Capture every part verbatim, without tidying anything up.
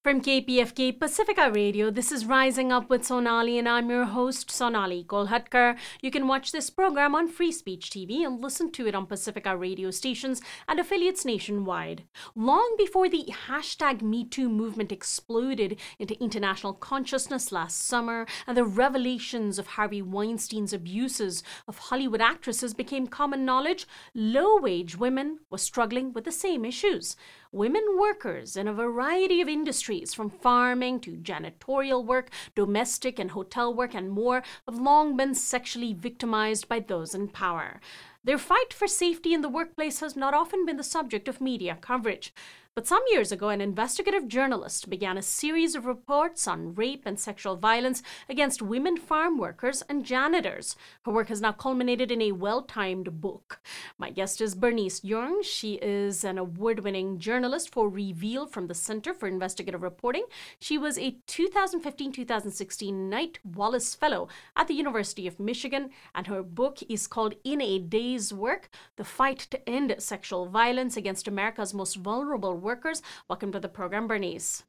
From K P F K Pacifica Radio, this is Rising Up with Sonali, and I'm your host, Sonali Kolhatkar. You can watch this program on Free Speech T V and listen to it on Pacifica radio stations and affiliates nationwide. Long before the hashtag MeToo movement exploded into international consciousness last summer and the revelations of Harvey Weinstein's abuses of Hollywood actresses became common knowledge, low-wage women were struggling with the same issues. Women workers in a variety of industries, from farming to janitorial work, domestic and hotel work, and more, have long been sexually victimized by those in power. Their fight for safety in the workplace has not often been the subject of media coverage. But some years ago, an investigative journalist began a series of reports on rape and sexual violence against women farm workers and janitors. Her work has now culminated in a well-timed book. My guest is Bernice Yeung. She is an award-winning journalist for Reveal from the Center for Investigative Reporting. She was a two thousand fifteen to two thousand sixteen Knight Wallace Fellow at the University of Michigan, and her book is called In a Day's Work: The Fight to End Sexual Violence Against America's Most Vulnerable Workers. Welcome to the program, Bernice.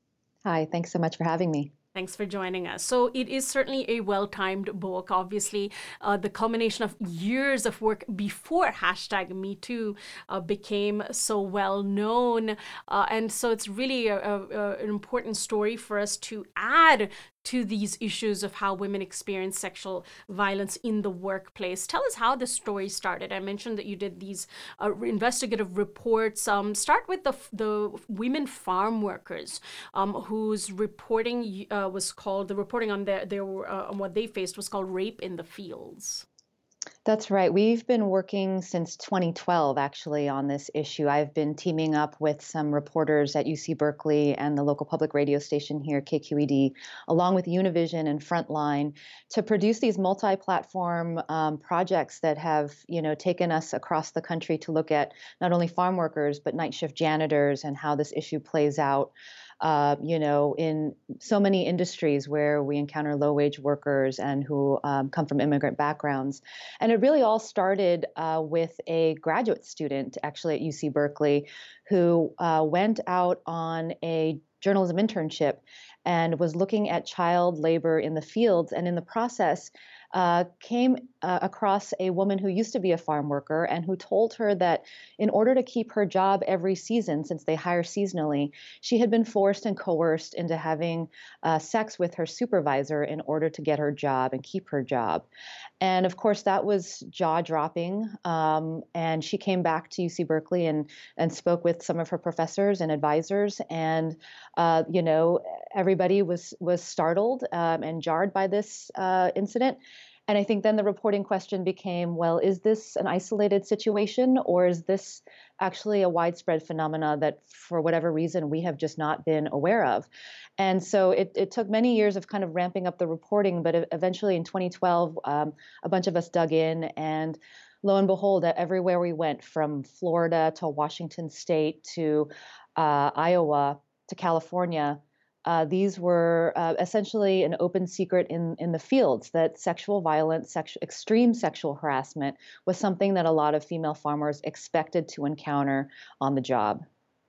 Hi, thanks so much for having me. Thanks for joining us. So it is certainly a well-timed book. Obviously, uh, the culmination of years of work before hashtag MeToo uh, became so well known. Uh, and so it's really a, a, an important story for us to add to these issues of how women experience sexual violence in the workplace. Tell us how the story started. I mentioned that you did these uh, investigative reports. Um, start with the the women farm workers um, whose reporting uh, was called, the reporting on their, their uh, on what they faced was called Rape in the Fields. That's right. We've been working since twenty twelve, actually, on this issue. I've been teaming up with some reporters at U C Berkeley and the local public radio station here, K Q E D, along with Univision and Frontline, to produce these multi-platform um, projects that have, you know, taken us across the country to look at not only farm workers, but night shift janitors and how this issue plays out. Uh, you know, in so many industries where we encounter low-wage workers and who um, come from immigrant backgrounds. And it really all started uh, with a graduate student, actually at U C Berkeley, who uh, went out on a journalism internship and was looking at child labor in the fields, and in the process uh, came uh, across a woman who used to be a farm worker and who told her that in order to keep her job every season, since they hire seasonally, she had been forced and coerced into having uh, sex with her supervisor in order to get her job and keep her job. And of course, that was jaw-dropping. Um, and she came back to U C Berkeley and and spoke with some of her professors and advisors. And uh, you know, everybody was was startled um, and jarred by this uh, incident. And I think then the reporting question became, well, is this an isolated situation, or is this actually a widespread phenomena that, for whatever reason, we have just not been aware of? And so it, it took many years of kind of ramping up the reporting, but eventually in twenty twelve, um, a bunch of us dug in, and lo and behold, everywhere we went, from Florida to Washington State to uh, Iowa to California, Uh, these were uh, essentially an open secret in, in the fields that sexual violence, sexu- extreme sexual harassment was something that a lot of female farmers expected to encounter on the job.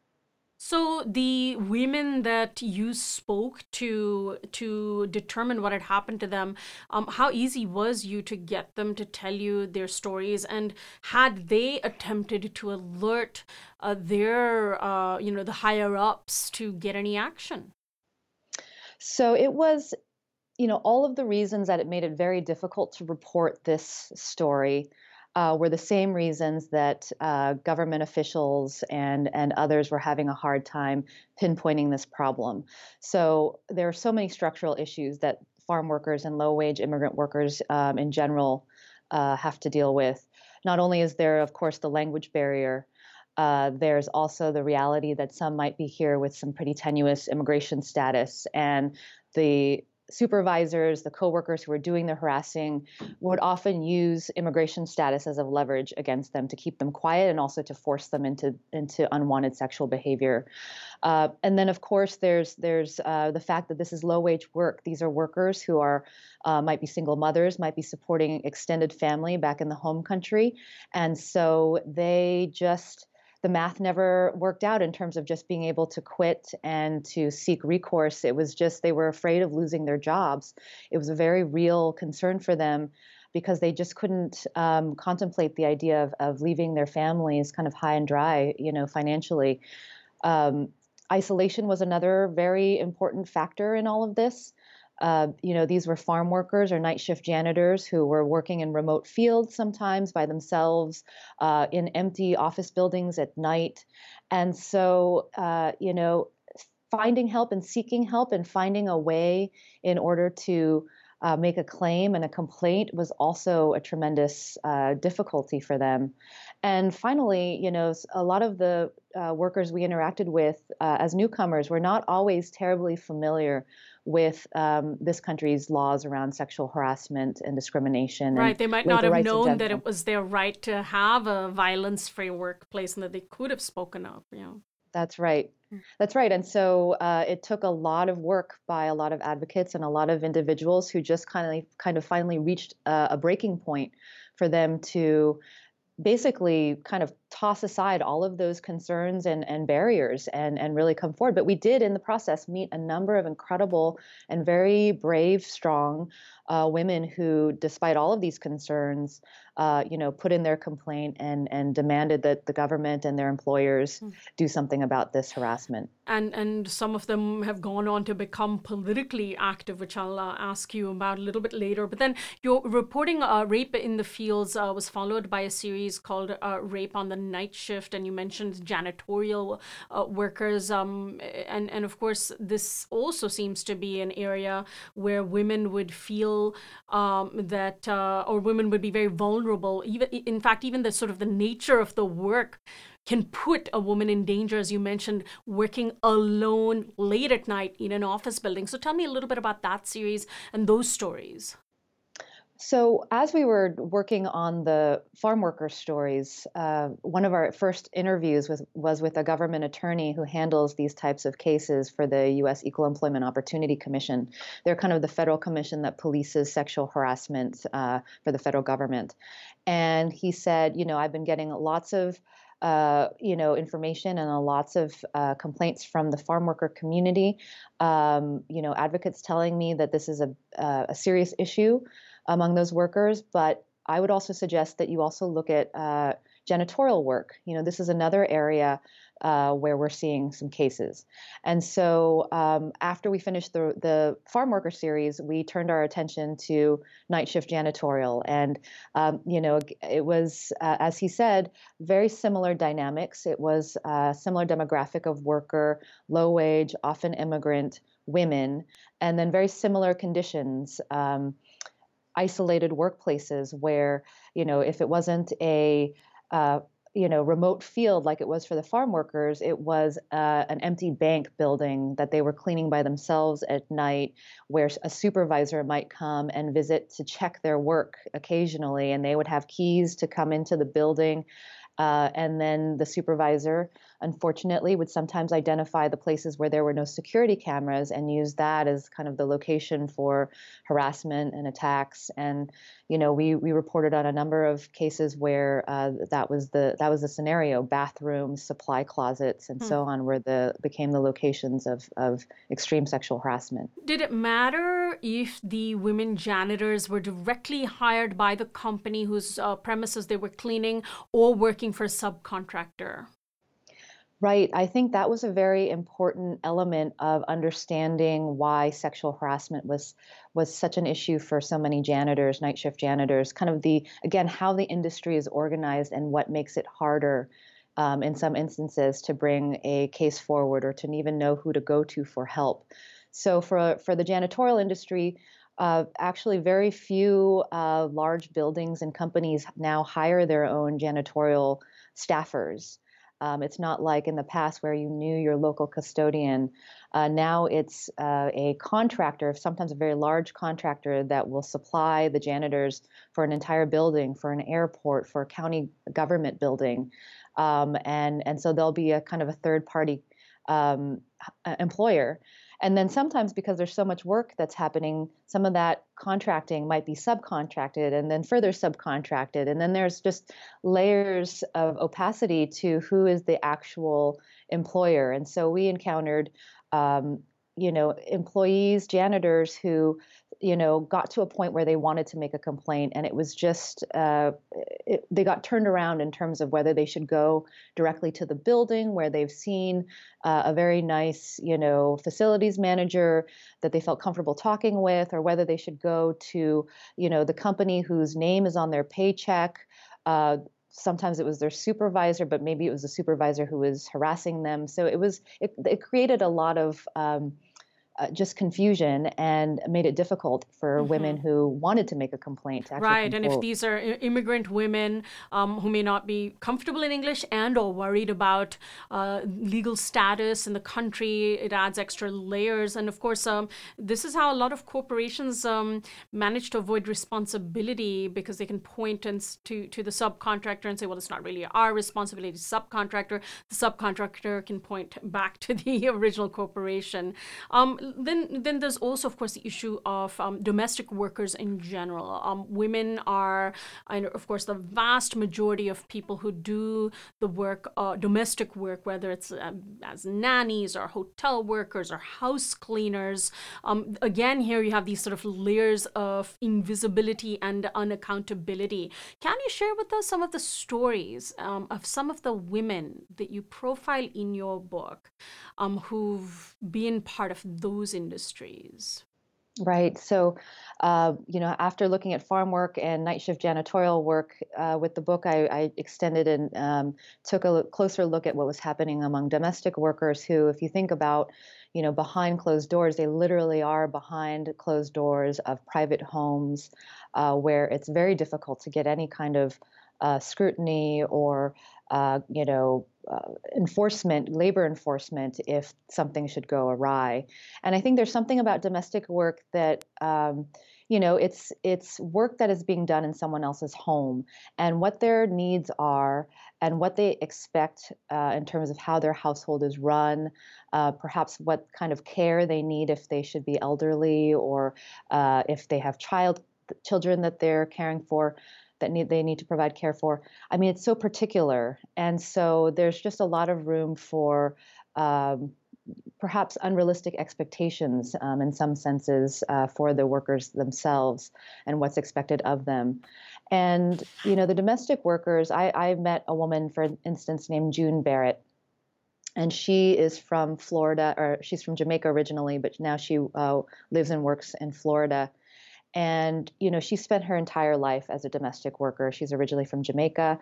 So the women that you spoke to to determine what had happened to them, um, how easy was you to get them to tell you their stories? And had they attempted to alert uh, their, uh, you know, the higher ups to get any action? So it was, you know, all of the reasons that it made it very difficult to report this story uh, were the same reasons that uh, government officials and and others were having a hard time pinpointing this problem. So there are so many structural issues that farm workers and low-wage immigrant workers um, in general uh, have to deal with. Not only is there, of course, the language barrier. Uh, there's also the reality that some might be here with some pretty tenuous immigration status, and the supervisors, the coworkers who are doing the harassing, would often use immigration status as a leverage against them to keep them quiet and also to force them into into unwanted sexual behavior. Uh, and then, of course, there's there's uh, the fact that this is low wage work. These are workers who are uh, might be single mothers, might be supporting extended family back in the home country, and so they just the math never worked out in terms of just being able to quit and to seek recourse. It was just they were afraid of losing their jobs. It was a very real concern for them because they just couldn't um, contemplate the idea of, of leaving their families kind of high and dry, you know, financially. Um, Isolation was another very important factor in all of this. Uh, you know, these were farm workers or night shift janitors who were working in remote fields sometimes by themselves, uh, in empty office buildings at night. And so, uh, you know, finding help and seeking help and finding a way in order to uh, make a claim and a complaint was also a tremendous uh, difficulty for them. And finally, you know, a lot of the uh, workers we interacted with uh, as newcomers were not always terribly familiar with um, this country's laws around sexual harassment and discrimination and Right. They might not labor have rights in known that general. it was their right to have a violence-free workplace and that they could have spoken up, you know. That's right. That's right. And so uh, it took a lot of work by a lot of advocates and a lot of individuals who just kind of kind of finally reached a, a breaking point for them to basically kind of toss aside all of those concerns and, and barriers and, and really come forward. But we did in the process meet a number of incredible and very brave, strong uh, women who, despite all of these concerns, uh, you know, put in their complaint and, and demanded that the government and their employers do something about this harassment. And and some of them have gone on to become politically active, which I'll uh, ask you about a little bit later. But then your reporting uh, rape in the fields uh, was followed by a series called uh, Rape on the Night Shift, and you mentioned janitorial uh, workers. Um, and, and of course, this also seems to be an area where women would feel um, that, uh, or women would be very vulnerable. Even in fact, even the sort of the nature of the work can put a woman in danger, as you mentioned, working alone late at night in an office building. So tell me a little bit about that series and those stories. So, as we were working on the farm worker stories, uh, one of our first interviews was, was with a government attorney who handles these types of cases for the U S Equal Employment Opportunity Commission. They're kind of the federal commission that polices sexual harassment uh, for the federal government. And he said, you know, I've been getting lots of uh, you know, information and uh, lots of uh, complaints from the farm worker community. Um, you know, advocates telling me that this is a, uh, a serious issue among those workers. But I would also suggest that you also look at uh, janitorial work. You know, this is another area uh, where we're seeing some cases. And so um, after we finished the, the farm worker series, we turned our attention to night shift janitorial. And, um, you know, it was, uh, as he said, very similar dynamics. It was a similar demographic of worker, low wage, often immigrant women, and then very similar conditions. Um, isolated workplaces where, you know, if it wasn't a, uh, you know, remote field like it was for the farm workers, it was uh, an empty bank building that they were cleaning by themselves at night, where a supervisor might come and visit to check their work occasionally, and they would have keys to come into the building. Uh, and then the supervisor, unfortunately, would sometimes identify the places where there were no security cameras and use that as kind of the location for harassment and attacks. And you know, we we reported on a number of cases where uh, that was the that was the scenario: bathrooms, supply closets, and Hmm. so on, where the became the locations of of extreme sexual harassment. Did it matter if the women janitors were directly hired by the company whose uh, premises they were cleaning or working for a subcontractor? Right. I think that was a very important element of understanding why sexual harassment was was such an issue for so many janitors, night shift janitors, kind of the, again, how the industry is organized and what makes it harder um, in some instances to bring a case forward or to even know who to go to for help. So for, for the janitorial industry, uh, actually very few uh, large buildings and companies now hire their own janitorial staffers. Um, it's not like in the past where you knew your local custodian. Uh, now it's uh, a contractor, sometimes a very large contractor, that will supply the janitors for an entire building, for an airport, for a county government building. Um, and, and so there'll be a kind of a third party um, employer. And then sometimes because there's so much work that's happening, some of that contracting might be subcontracted and then further subcontracted. And then there's just layers of opacity to who is the actual employer. And so we encountered, um, you know, employees, janitors who, you know, got to a point where they wanted to make a complaint, and it was just uh, it, they got turned around in terms of whether they should go directly to the building where they've seen uh, a very nice, you know, facilities manager that they felt comfortable talking with, or whether they should go to, you know, the company whose name is on their paycheck. Uh, Sometimes it was their supervisor, but maybe it was the supervisor who was harassing them. So it was it, it created a lot of um, uh, just confusion and made it difficult for Mm-hmm. women who wanted to make a complaint to actually Right, come and if forward. these are i- immigrant women um, who may not be comfortable in English and or worried about uh, legal status in the country, it adds extra layers. And of course, um, this is how a lot of corporations um, manage to avoid responsibility, because they can point and s- to to the subcontractor and say, well, it's not really our responsibility, it's subcontractor. The subcontractor can point back to the original corporation. Um, then, then there's also, of course, the issue of um, domestic workers in general. Um, women are, I know, of course, the vast majority of people who do the work, uh, domestic work, whether it's um, as nannies or hotel workers or house cleaners. Um, again, here you have these sort of layers of invisibility and unaccountability. Can you share with us some of the stories um, of some of the women that you profile in your book um, who've been part of those industries? Right. So, uh, you know, after looking at farm work and night shift janitorial work uh, with the book, I, I extended and um, took a look, closer look at what was happening among domestic workers who, if you think about, you know, behind closed doors, they literally are behind closed doors of private homes uh, where it's very difficult to get any kind of uh, scrutiny or, uh, you know, uh, enforcement, labor enforcement, if something should go awry. And I think there's something about domestic work that, um, you know, it's it's work that is being done in someone else's home, and what their needs are, and what they expect uh, in terms of how their household is run, uh, perhaps what kind of care they need if they should be elderly, or uh, if they have child children that they're caring for, that need they need to provide care for. I mean, it's so particular, and so there's just a lot of room for um, perhaps unrealistic expectations um, in some senses uh, for the workers themselves and what's expected of them. And, you know, the domestic workers, I, I met a woman, for instance, named June Barrett. And she is from Florida, or she's from Jamaica originally, but now she uh, lives and works in Florida. And, you know, she spent her entire life as a domestic worker. She's originally from Jamaica.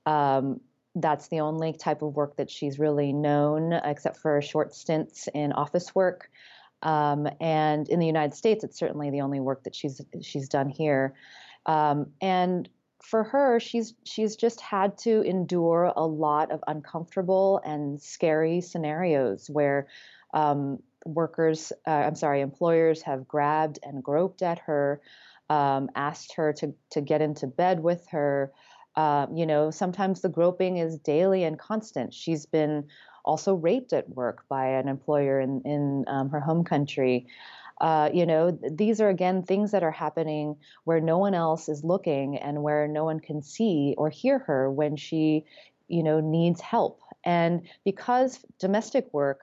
Um, that's the only type of work that she's really known, except for short stints in office work. Um, and in the United States, it's certainly the only work that she's she's done here. Um, and for her, she's she's just had to endure a lot of uncomfortable and scary scenarios where um, workers, uh, I'm sorry, employers have grabbed and groped at her, um, asked her to to get into bed with her. Uh, you know, sometimes the groping is daily and constant. She's been also raped at work by an employer in in um, her home country. Uh, you know, these are again things that are happening where no one else is looking and where no one can see or hear her when she, you know, needs help. And because domestic work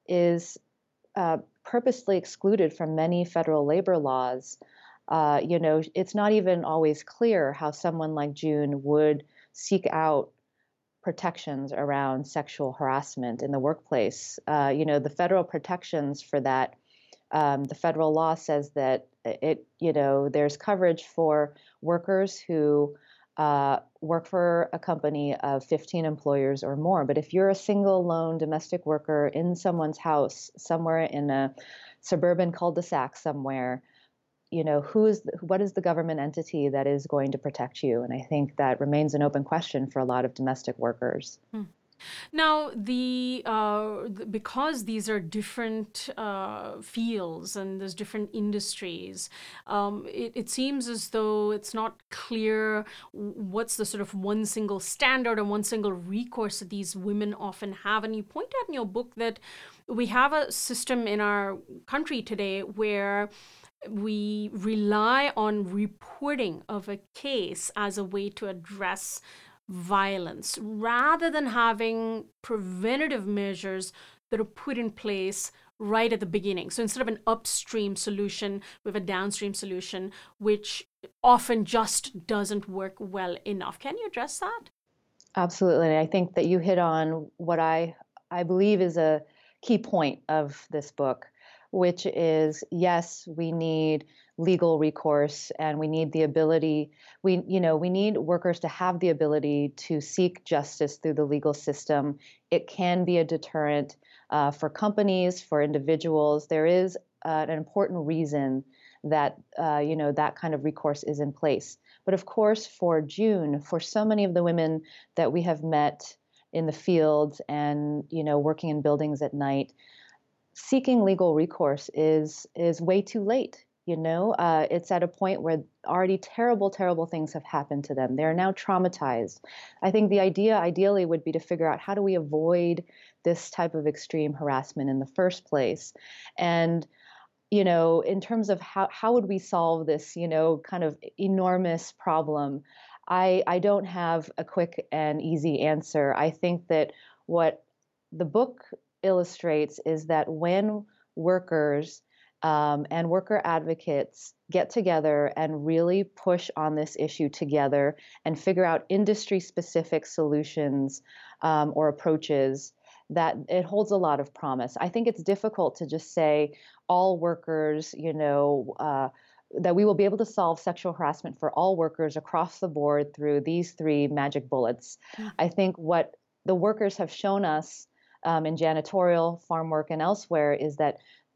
is uh, purposely excluded from many federal labor laws, uh, you know, it's not even always clear how someone like June would seek out protections around sexual harassment in the workplace. Uh, you know, the federal protections for that, um, the federal law says that it, you know, there's coverage for workers who uh, work for a company of fifteen employers or more. But if you're a single lone domestic worker in someone's house, somewhere in a suburban cul-de-sac somewhere, you know, who is the, what is the government entity that is going to protect you? And I think that remains an open question for a lot of domestic workers. Hmm. Now, the, uh, the because these are different uh, fields and there's different industries, um, it, it seems as though it's not clear what's the sort of one single standard or one single recourse that these women often have. And you point out in your book that we have a system in our country today where we rely on reporting of a case as a way to address violence rather than having preventative measures that are put in place right at the beginning. So instead of an upstream solution, we have a downstream solution, which often just doesn't work well enough. Can you address that? Absolutely. I think that you hit on what I I believe is a key point of this book, which is yes, we need legal recourse and we need the ability we you know we need workers to have the ability to seek justice through the legal system. It can be a deterrent uh, for companies, for individuals. There is uh, an important reason that uh, you know that kind of recourse is in place. But of course, for June, for so many of the women that we have met in the fields and you know working in buildings at night, seeking legal recourse is is way too late. You know, uh, it's at a point where already terrible, terrible things have happened to them. They're now traumatized. I think the idea, ideally, would be to figure out how do we avoid this type of extreme harassment in the first place, and you know, in terms of how how would we solve this, you know, kind of enormous problem, I I don't have a quick and easy answer. I think that what the book illustrates is that when workers um, and worker advocates get together and really push on this issue together and figure out industry specific solutions um, or approaches, that it holds a lot of promise. I think it's difficult to just say all workers, you know, uh, that we will be able to solve sexual harassment for all workers across the board through these three magic bullets. Mm. I think what the workers have shown us um, in janitorial, farm work, and elsewhere is that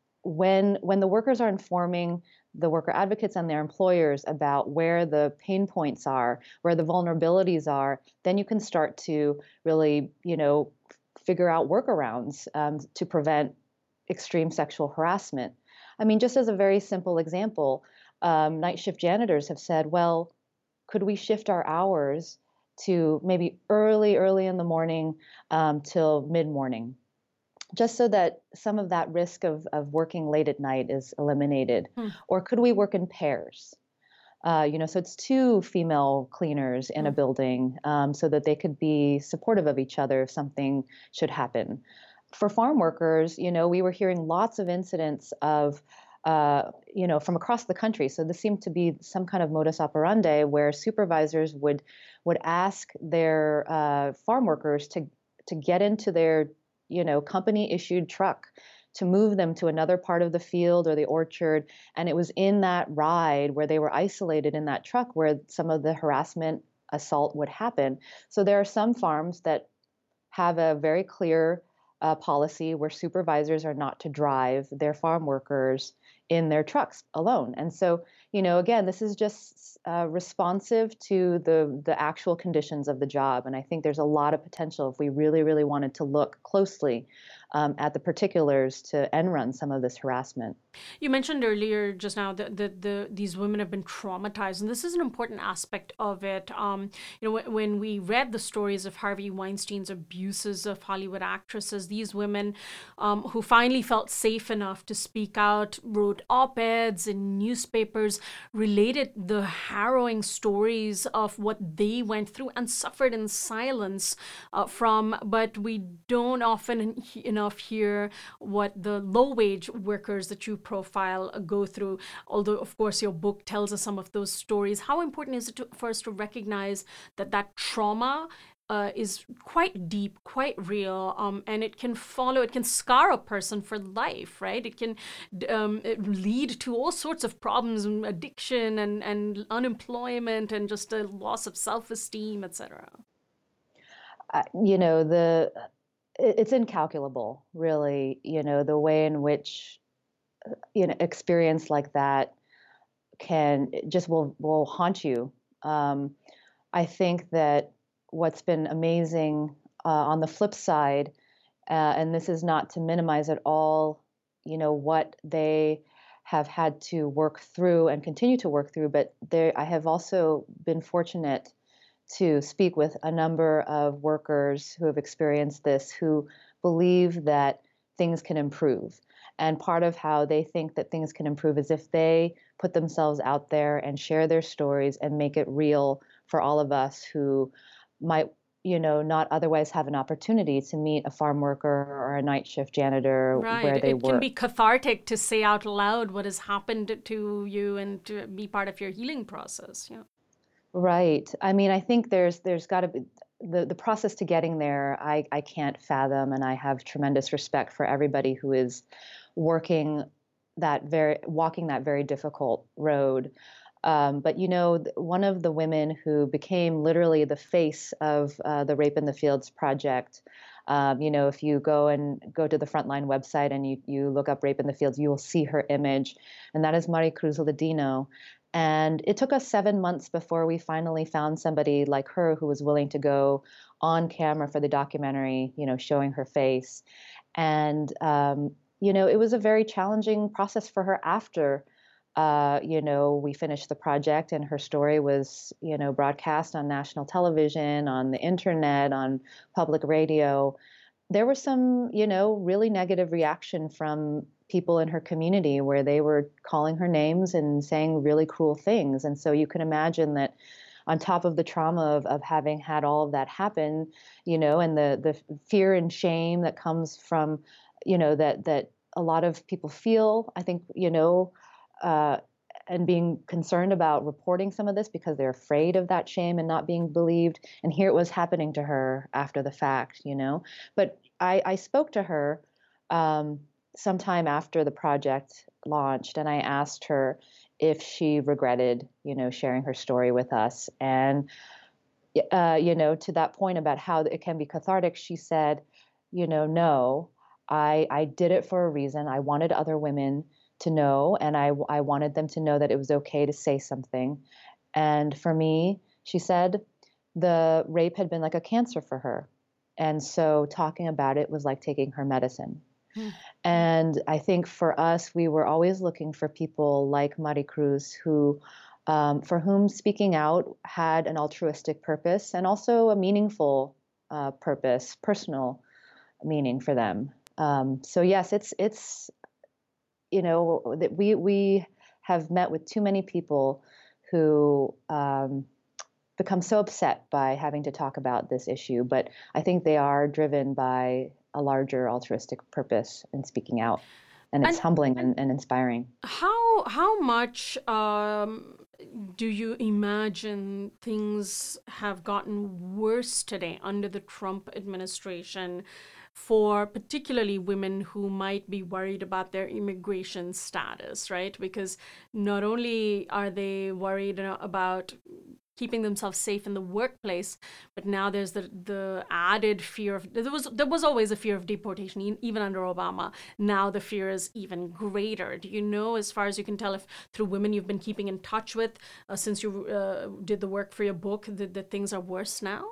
when when the workers are informing the worker advocates and their employers about where the pain points are, where the vulnerabilities are, then you can start to really, you know, figure out workarounds um, to prevent extreme sexual harassment. I mean, just as a very simple example, um, night shift janitors have said, well, could we shift our hours to maybe early, early in the morning um, till mid morning, just so that some of that risk of, of working late at night is eliminated? Hmm. Or could we work in pairs? Uh, you know, so it's two female cleaners in a Hmm. building um, so that they could be supportive of each other if something should happen. For farm workers, you know, we were hearing lots of incidents of, uh, you know, from across the country. So this seemed to be some kind of modus operandi where supervisors would would ask their uh, farm workers to to get into their, you know, company issued truck to move them to another part of the field or the orchard. And it was in that ride where they were isolated in that truck where some of the harassment assault would happen. So there are some farms that have a very clear uh, policy where supervisors are not to drive their farm workers in their trucks alone. And so, you know, again, this is just uh, responsive to the the actual conditions of the job. And I think there's a lot of potential if we really, really wanted to look closely um, at the particulars to end run some of this harassment. You mentioned earlier just now that the, the these women have been traumatized, and this is an important aspect of it. Um, you know, when, when we read the stories of Harvey Weinstein's abuses of Hollywood actresses, these women um, who finally felt safe enough to speak out wrote op-eds in newspapers, related the harrowing stories of what they went through and suffered in silence uh, from. But we don't often enough hear what the low-wage workers that you profile go through, although of course your book tells us some of those stories. How important is it to, for us to recognize that that trauma uh, is quite deep, quite real, um, and it can follow, it can scar a person for life, right? It can um, it lead to all sorts of problems, addiction and, and unemployment and just a loss of self-esteem, et cetera. Uh, you know, the it's incalculable, really, you know, the way in which you know experience like that can just will will haunt you. Um, I think that what's been amazing uh, on the flip side, uh, and this is not to minimize at all, you know, what they have had to work through and continue to work through, but there, I have also been fortunate to speak with a number of workers who have experienced this, who believe that things can improve. And part of how they think that things can improve is if they put themselves out there and share their stories and make it real for all of us who might, you know, not otherwise have an opportunity to meet a farm worker or a night shift janitor Right. where they It can work. be cathartic to say out loud what has happened to you and to be part of your healing process. Yeah. Right. I mean, I think there's there's got to be the the process to getting there. I I can't fathom, and I have tremendous respect for everybody who is working that very walking that very difficult road. Um, but you know, th- one of the women who became literally the face of uh, the Rape in the Fields project. Um, you know, if you go and go to the Frontline website and you you look up Rape in the Fields, you will see her image, and that is Maricruz Ladino. And it took us seven months before we finally found somebody like her who was willing to go on camera for the documentary, you know, showing her face. And, um, you know, it was a very challenging process for her after, uh, you know, we finished the project and her story was, you know, broadcast on national television, on the internet, on public radio. There was some, you know, really negative reaction from people in her community where they were calling her names and saying really cruel things. And so you can imagine that on top of the trauma of, of having had all of that happen, you know, and the the fear and shame that comes from, you know, that that a lot of people feel, I think, you know, uh, and being concerned about reporting some of this because they're afraid of that shame and not being believed. And here it was happening to her after the fact, you know. But I, I spoke to her um, sometime after the project launched, and I asked her if she regretted, you know, sharing her story with us. And, uh, you know, to that point about how it can be cathartic, she said, you know, no, I, I did it for a reason. I wanted other women to know, and I, I wanted them to know that it was okay to say something. And for me, she said, the rape had been like a cancer for her. And so talking about it was like taking her medicine. Hmm. And I think for us, we were always looking for people like Maricruz who, um, for whom speaking out had an altruistic purpose and also a meaningful uh, purpose, personal meaning for them. Um, so yes, it's it's you know that we we have met with too many people who um, become so upset by having to talk about this issue, but I think they are driven by a larger altruistic purpose in speaking out, and it's And humbling and, and inspiring. how how much um, do you imagine things have gotten worse today under the Trump administration for particularly women who might be worried about their immigration status, right? Because not only are they worried uh, about keeping themselves safe in the workplace, but now there's the the added fear of there was there was always a fear of deportation e- even under Obama. Now the fear is even greater. Do you know, as far as you can tell, if through women you've been keeping in touch with uh, since you uh, did the work for your book, that, that things are worse now?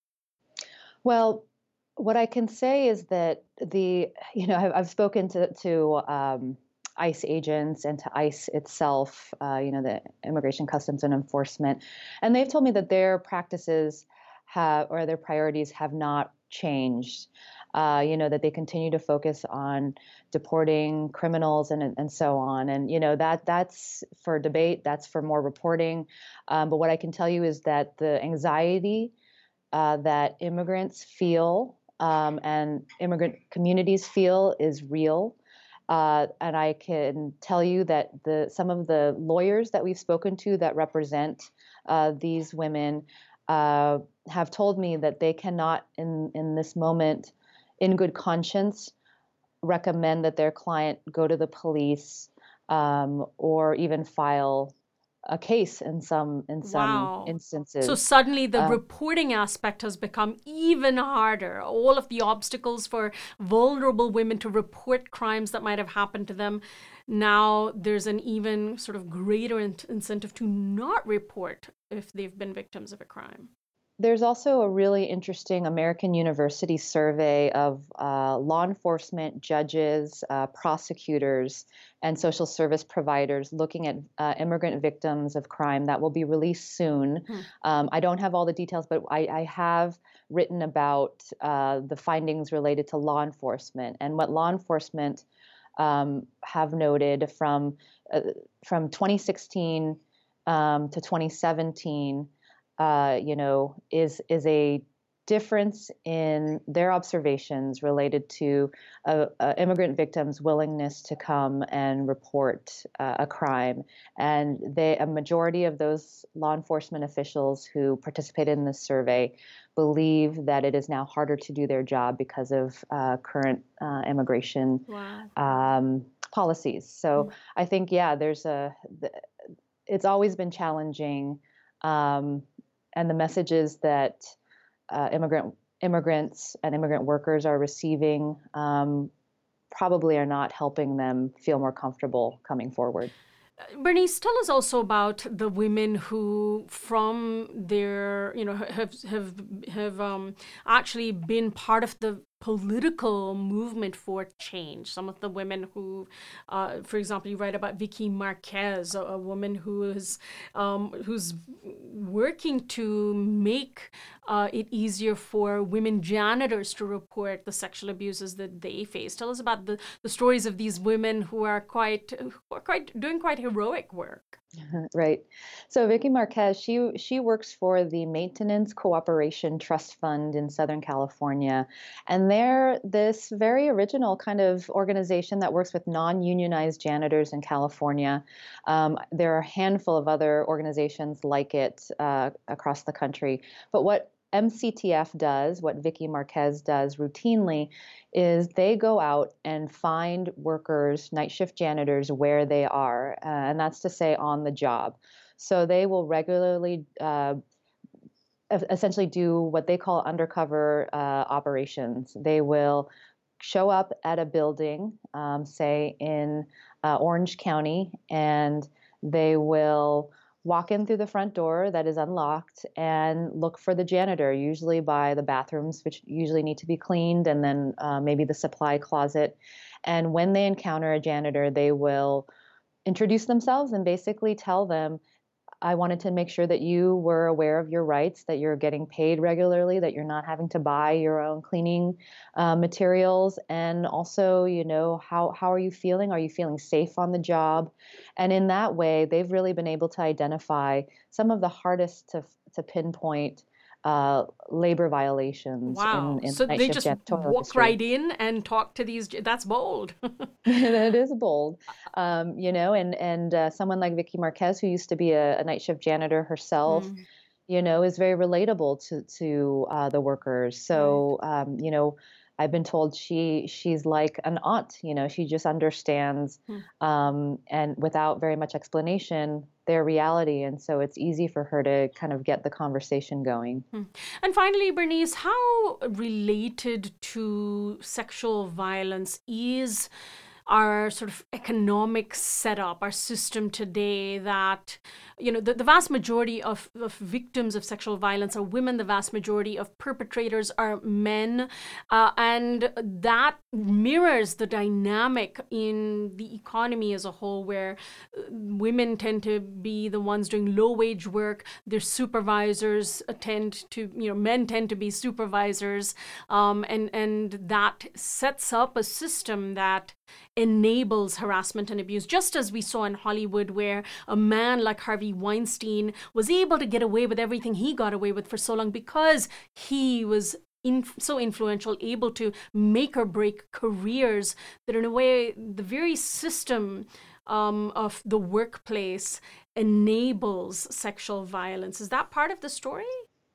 Well, what I can say is that the you know I've, I've spoken to to um, ICE agents and to ICE itself, uh, you know, the Immigration Customs and Enforcement, and they've told me that their practices have or their priorities have not changed. Uh, you know, that they continue to focus on deporting criminals and and so on, and you know that that's for debate, that's for more reporting. Um, but what I can tell you is that the anxiety uh, that immigrants feel um, and immigrant communities feel is real. Uh, and I can tell you that the some of the lawyers that we've spoken to that represent uh, these women uh, have told me that they cannot, in in this moment, in good conscience, recommend that their client go to the police um, or even file a case in some in some Wow. So instances. suddenly the Uh, reporting aspect has become even harder. All of the obstacles for vulnerable women to report crimes that might have happened to them. Now there's an even sort of greater in- incentive to not report if they've been victims of a crime. There's also a really interesting American University survey of uh, law enforcement, judges, uh, prosecutors, and social service providers looking at uh, immigrant victims of crime that will be released soon. Hmm. Um, I don't have all the details, but I, I have written about uh, the findings related to law enforcement and what law enforcement um, have noted from uh, from twenty sixteen um, to twenty seventeen. Uh, you know, is is a difference in their observations related to uh, uh, immigrant victims' willingness to come and report uh, a crime. And they, a majority of those law enforcement officials who participated in this survey believe that it is now harder to do their job because of uh, current uh, immigration Wow. um, policies. So Mm. I think, yeah, there's a, it's always been challenging. Um, and the messages that uh, immigrant immigrants and immigrant workers are receiving um, probably are not helping them feel more comfortable coming forward. Bernice, tell us also about the women who, from their, you know, have have have um, actually been part of the political movement for change. Some of the women who, uh, for example, you write about Vicky Marquez, a, a woman who is um, who's working to make uh, it easier for women janitors to report the sexual abuses that they face. Tell us about the, the stories of these women who are quite who are quite doing quite heroic work. Right. So Vicky Marquez, she she works for the Maintenance Cooperation Trust Fund in Southern California. And they're this very original kind of organization that works with non-unionized janitors in California. Um, there are a handful of other organizations like it uh, across the country. But what M C T F does, what Vicky Marquez does routinely, is they go out and find workers, night shift janitors, where they are, uh, and that's to say on the job. So they will regularly uh, essentially do what they call undercover uh, operations. They will show up at a building, um, say in uh, Orange County, and they will walk in through the front door that is unlocked and look for the janitor, usually by the bathrooms, which usually need to be cleaned, and then uh, maybe the supply closet. And when they encounter a janitor, they will introduce themselves and basically tell them, I wanted to make sure that you were aware of your rights, that you're getting paid regularly, that you're not having to buy your own cleaning uh, materials. And also, you know, how, how are you feeling? Are you feeling safe on the job? And in that way, they've really been able to identify some of the hardest to, to pinpoint uh, labor violations in, Wow. in So the night they shift just janitorial walk industry. right in and talk to these. That's bold. That is bold, um, you know, and and uh, someone like Vicky Marquez, who used to be a, a night shift janitor herself, Mm, you know, is very relatable to to uh, the workers. right. So, um, you know, I've been told she she's like an aunt. You know, she just understands, Hmm. um, and without very much explanation, their reality, and so it's easy for her to kind of get the conversation going. Hmm. And finally, Bernice, how related to sexual violence is our sort of economic setup, our system today, that, you know, the, the vast majority of, of victims of sexual violence are women, the vast majority of perpetrators are men, uh, and that mirrors the dynamic in the economy as a whole, where uh, women tend to be the ones doing low wage work, their supervisors tend to, you know, men tend to be supervisors, um, and, and that sets up a system that enables harassment and abuse, just as we saw in Hollywood, where a man like Harvey Weinstein was able to get away with everything he got away with for so long because he was in, so influential, able to make or break careers, that in a way the very system um, of the workplace enables sexual violence. Is that part of the story?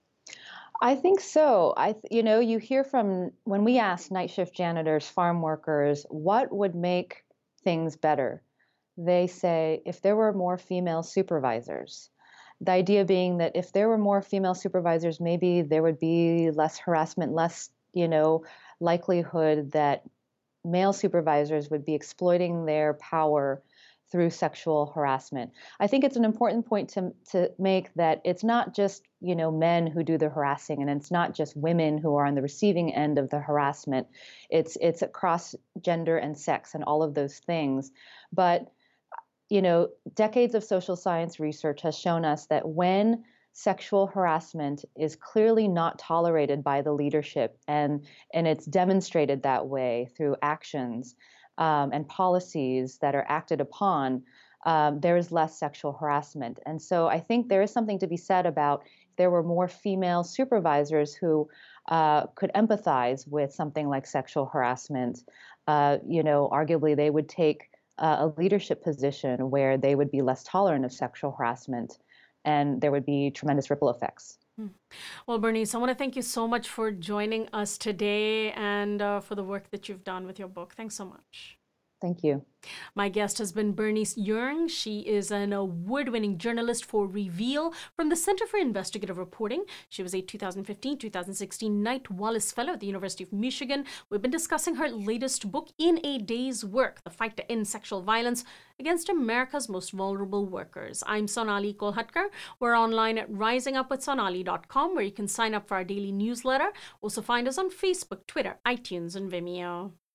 I think so. I, th- you know, you hear from when we ask night shift janitors, farm workers, what would make things better? They say if there were more female supervisors. The idea being that if there were more female supervisors, maybe there would be less harassment, less, you know, likelihood that male supervisors would be exploiting their power through sexual harassment. I think it's an important point to to make that it's not just, you know, men who do the harassing, and it's not just women who are on the receiving end of the harassment. It's it's across gender and sex and all of those things. But, you know, decades of social science research has shown us that when sexual harassment is clearly not tolerated by the leadership, and and it's demonstrated that way through actions um, and policies that are acted upon, um, there is less sexual harassment. And so I think there is something to be said about if there were more female supervisors who uh, could empathize with something like sexual harassment. Uh, you know, arguably they would take uh, a leadership position where they would be less tolerant of sexual harassment, and there would be tremendous ripple effects. Well, Bernice, I want to thank you so much for joining us today and uh, for the work that you've done with your book. Thanks so much. Thank you. My guest has been Bernice Yeung. She is an award-winning journalist for Reveal from the Center for Investigative Reporting. She was a two thousand fifteen two thousand sixteen Knight Wallace Fellow at the University of Michigan. We've been discussing her latest book, In a Day's Work, The Fight to End Sexual Violence Against America's Most Vulnerable Workers. I'm Sonali Kolhatkar. We're online at rising up with sonali dot com, where you can sign up for our daily newsletter. Also find us on Facebook, Twitter, iTunes, and Vimeo.